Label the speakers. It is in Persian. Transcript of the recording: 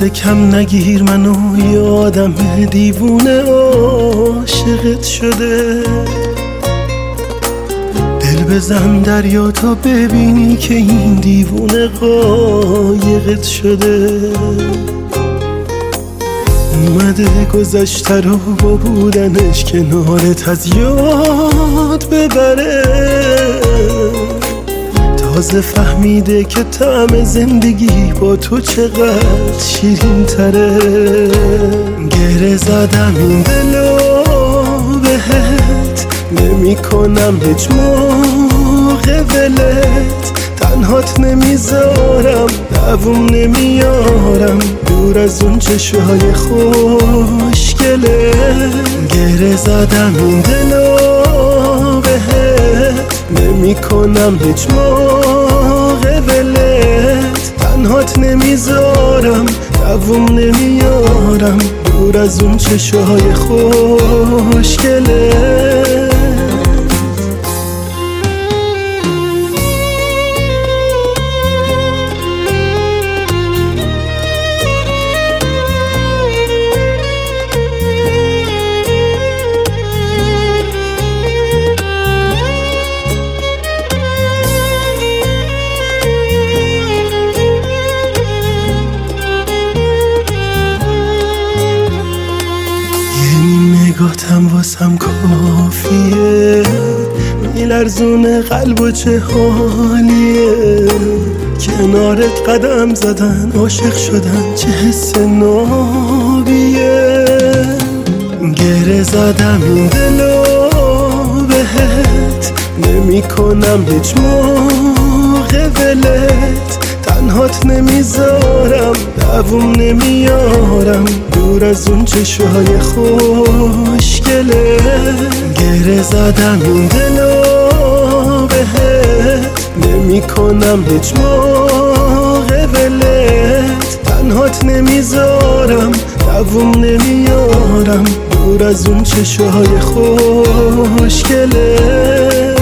Speaker 1: دست کم نگیر منو، یه آدم دیوونه عاشقت شده. دل بزن دریا تا ببینی که این دیوونه قایقت شده. اومده گذشته رو با بودنش کنارت از یاد ببره. تازه فهمیده که طعم زندگی با تو چقدر شیرین تره. گره زدم این دلو بهت، نمی کنم هیچ موقع ولت. تنهات نمیذارم، دووم نمیارم دور از اون چشوهای خوشگله. گره زدم این دلو بهت، نمی کنم هیچ موقع ولت. تنهات نمیذارم، دووم نمیارم دور از اون چشوهای خوشگله. نگاهتم واسم کافیه، میلرزونه قلب و چه حالیه. کنارت قدم زدن، عاشق شدن چه حس نابیه. گره زدم این دلو بهت، نمی کنم هیچ موقع ولت. تنهات نمیذارم، دووم نمیارم دور از اون چشوهای خوشگله. گره زدم این دلو بهت، نمی کنم هیچ موقع ولت. تنهات نمیذارم، دووم نمیارم دور از اون چشوهای خوشگله.